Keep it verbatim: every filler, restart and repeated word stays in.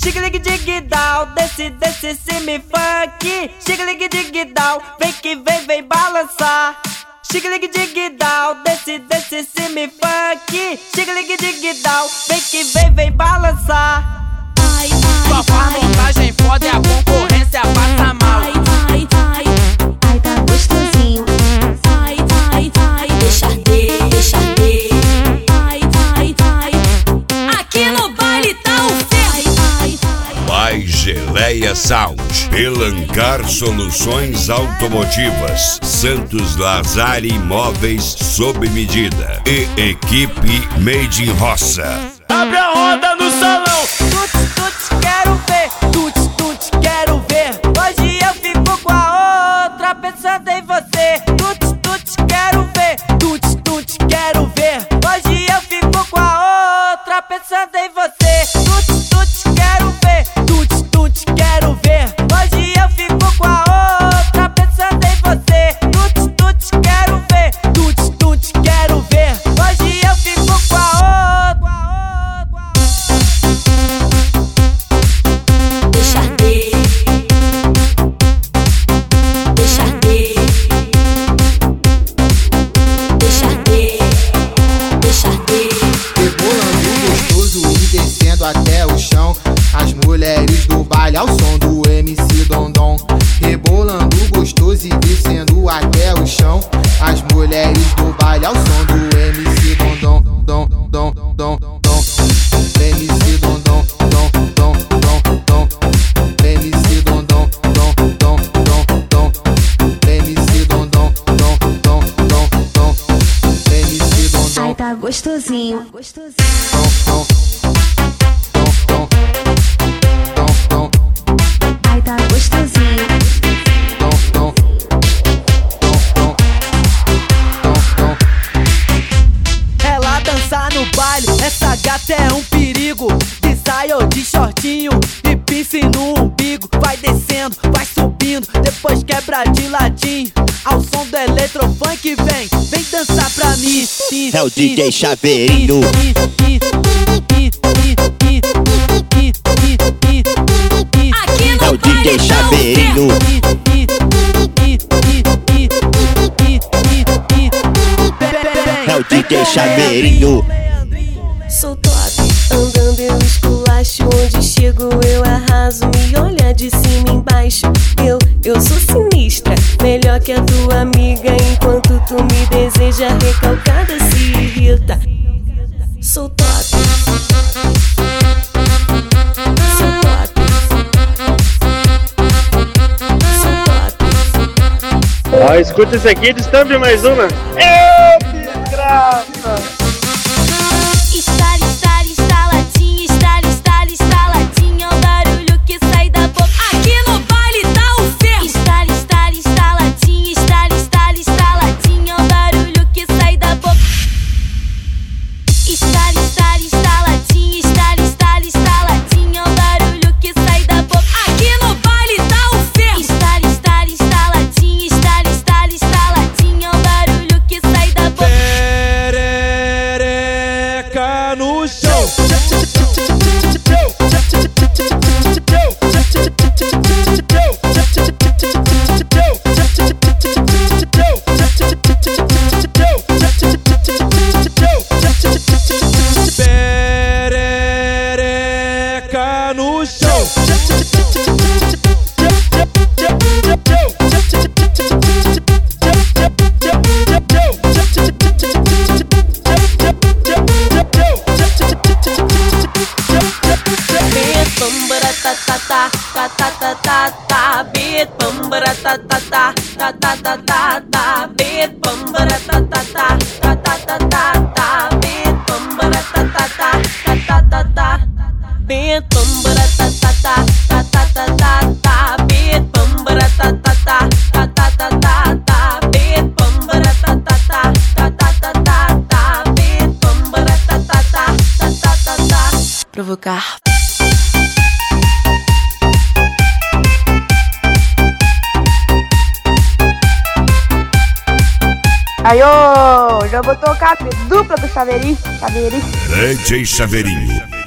Xique-ligue-dig-down, desce, desce, se me funk. Xique-ligue-dig-down, vem que vem, vem balançar. Xique-ligue-dig-down, desce, desce, se me funk. Xique-ligue-dig-down, vem que vem, vem balançar. Ai, ai, sua montagem foda e a concorrência passa mal. ai, ai, ai, ai, tá gostosinho. Ai, ai, ai, deixa arder, deixa arder. Ai, ai, ai, aqui no baile tá o ferro. Ai, ai, ai. Mais Geleia Sound, Pelancar Soluções Automotivas, Santos Lazare Imóveis sob medida e equipe Made in Roça. Abre a roda no salão. Tuts, tuts, quero ver. Tuts, tuts, quero ver. Hoje eu fico com a outra pensando em você. Tuts, tuts, quero ver. Tuts, tuts, quero ver. Hoje eu fico com a outra pensando em você. Tuts, tuts, quero ver. Tuts, tuts, quero ver. Hoje eu fico com a outra pensando em você. Tuts, tuts, quero ver. Tuts, tuts, quero ver. Hoje eu fico com a outra. Deixa arder, deixa arder, deixa arder, deixa arder. Rebolando gostoso e descendo até o chão. As mulheres do baile ao som do M C Dondon. Rebolando gostoso e descendo até o chão. As mulheres do baile ao som do M C Dondon, dom, dom, dom, dom. M C Dondon, dom, dom, dom, dom. M C Dondon, dom, dom, dom, dom. M C Dondon, dom, dom, dom, dom. M C Dondon. Ai, tá gostosinho, gostosinho. Dom, dom, dom, dom, dom. Ai, tá gostosinho. Dom, dom, dom, dom, dom, dom. Ela dança no baile, essa gata é um perigo. De saia ou de shortinho e pince no umbigo. Vai descendo, vai subindo, depois quebra de ladinho. Ao som do eletrofunk vem, vem dançar pra mim. É o D J Chaveirinho. Aqui no É o D J baile tá o Chaveirinho. É o D J Chaveirinho. Sou top, andando eu esculacho. Onde chego eu arraso. Me olha de cima embaixo. Eu, eu sou sinistra, melhor que a tua amiga. Enquanto tu me deseja, recalcada se irrita. Sou top, sou top, sou top. Ó, escuta isso aqui, destampe mais uma. É, desgraça! Estar, estar, estaladinho, estar, estar, estaladinho. É o barulho que sai da boca. Aqui no baile tá o ferro. Estar, estar, estaladinho, estar, estar, estaladinho. É o barulho que sai da boca. Estar, estar, estaladinho, estar, estar, estaladinho. É o barulho que sai da boca. Aqui no baile tá o ferro. Estar, estar, estaladinho, estar, estar, estaladinho. É o barulho que sai da boca. Perereca no chão. Perereca no chão. Beat bambara ta ta ta ta ta ta ta ta. Beat bambara ta ta ta ta ta ta ta ta. Beat bambara ta ta ta ta ta ta ta ta. Beat bambara ta ta ta ta ta ta ta. Beat bambara ta ta ta ta ta ta ta ta. Beat bambara ta ta ta ta ta ta ta ta. Beat bambara ta ta ta ta ta ta ta ta. Beat bambara ta ta ta ta ta ta ta. Provocar. Aí, ô, já vou tocar dupla do Chaveirinho, Chaveirinho. D J Chaveirinho.